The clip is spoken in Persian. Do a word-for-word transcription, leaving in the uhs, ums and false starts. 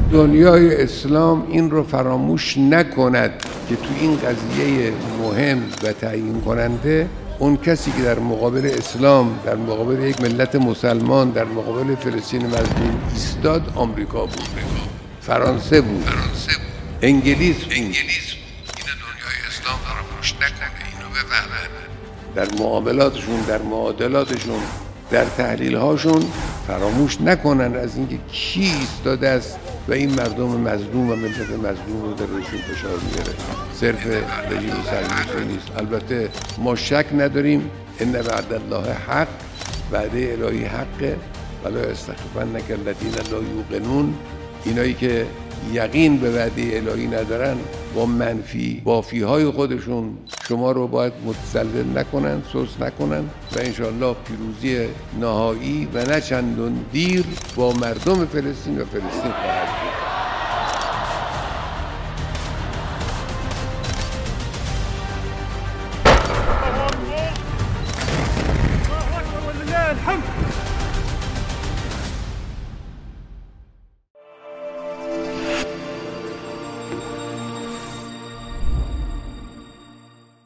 دنیای اسلام این رو فراموش نکند که تو این قضیه مهم و تعیین کننده اون کسی که در مقابل اسلام، در مقابل یک ملت مسلمان، در مقابل فلسطین مظلوم ایستاد، آمریکا بود، فرانسه بود، انگلیس بود. اینو دنیای اسلام فراموش نکنه، اینو بفهمن. در معاملاتشون، در معادلاتشون، در تحلیل هاشون فراموش نکنن از اینکه کی ایستاده است و این مردم مظلوم و ملت مظلوم رو در روشون فشار میاره. صرف رژیم صهیونیستی نیست. البته ما شک نداریم ان وعد الله حق، وعده الهی حقه، ولا یستخفنک الذین لا یوقنون. اینایی که یقین به وعده الهی ندارن با منفی بافی های خودشون شما رو باید متسلل نکنن، سست نکنن و انشاءالله پیروزی نهایی و نه چندان دیر با مردم فلسطین و فلسطین خواهد